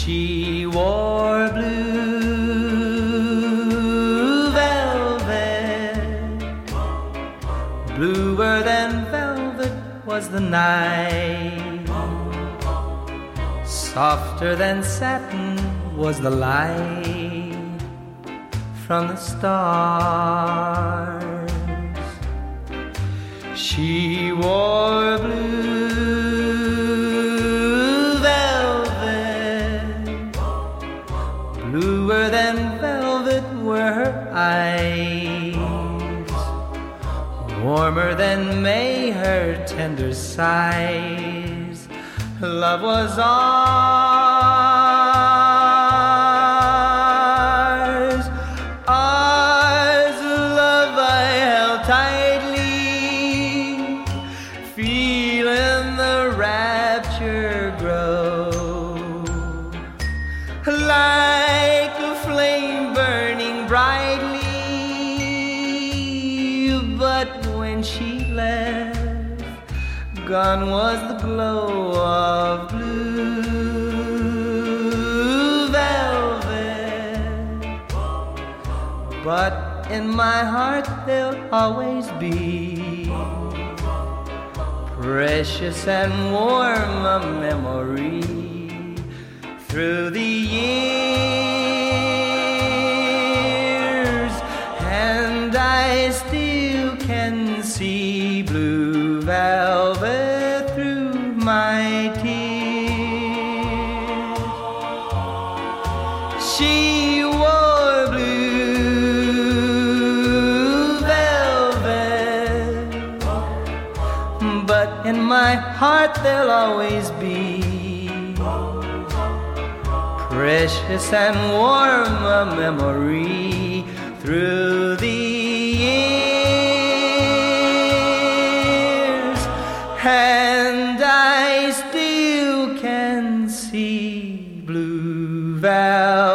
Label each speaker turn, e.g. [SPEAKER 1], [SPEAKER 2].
[SPEAKER 1] She wore blue velvet, bluer than velvet was the night, softer than satin was the light from the stars. She wore blue velvet, bluer than velvet were her eyes, warmer than May her tender sighs. Love was ours, ours, love I held tightly, feeling the rapture grow, like a flame burning brightly. But when she left, gone was the glow of blue velvet. But in my heart there'll always be precious and warm a memory through the years, and I still can see blue velvet through my tears. She wore blue velvet, but in my heart there'll always be precious and warm a memory through the years, and I still can see blue velvet